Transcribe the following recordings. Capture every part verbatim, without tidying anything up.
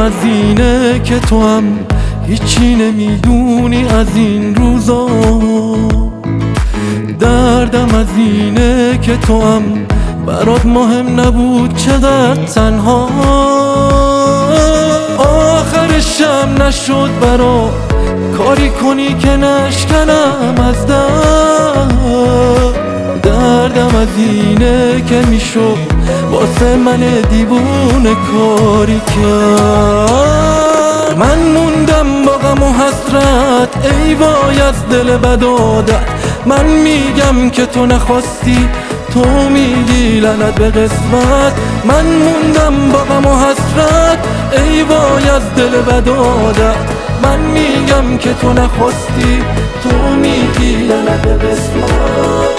از اینه که تو هم هیچی نمیدونی از این روزا، دردم از اینه که تو هم برات مهم نبود چقدر تنها، آخرشم نشد برات کاری کنی که نشکنم از درد، دردم از اینه که میشد واسه من دیوونه کاری کرد. من موندم با غم و حسرت ای وای از دل بدادت، من میگم که تو نخواستی، تو میگی لعنت به قسمت. من موندم با غم و حسرت ای وای از دل بدادت، من میگم که تو نخواستی، تو میگی لعنت به قسمت.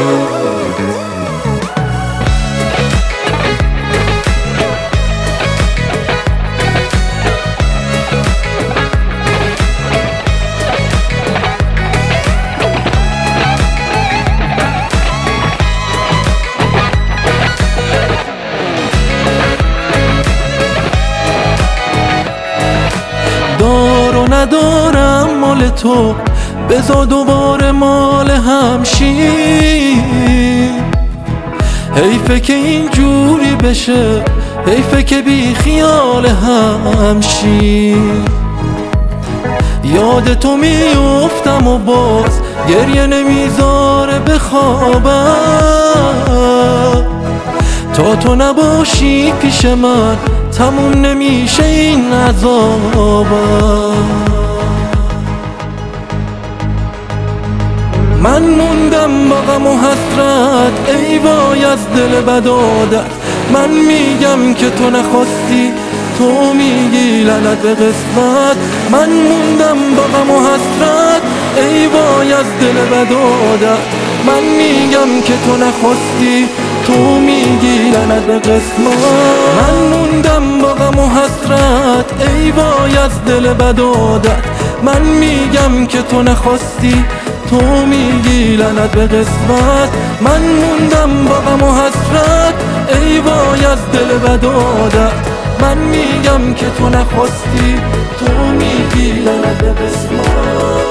دار و ندارم مال تو، بذار دوباره مال همشی، حیفه که اینجوری بشه، حیفه که بی خیال همشی. یاد تو میافتم و باز گریه نمیذاره بخوابم، تا تو نباشی پیش من تموم نمیشه این عذابم. من موندم با غم و حسرت ای وای از دل بدادت، من میگم که تو نخواستی، تو میگی لعنت به قسمت. من موندم با غم و حسرت ای وای از دل بدادت، من میگم که تو نخواستی، تو میگی لعنت به قسمت. من موندم با غم و حسرت ای وای از دل بدادت، من میگم که تو نخواستی، تو میگی لعنت به قسمت. من موندم با غم و حسرت ای وای از دل بدادت، من میگم که تو نخواستی، تو میگی لعنت به قسمت.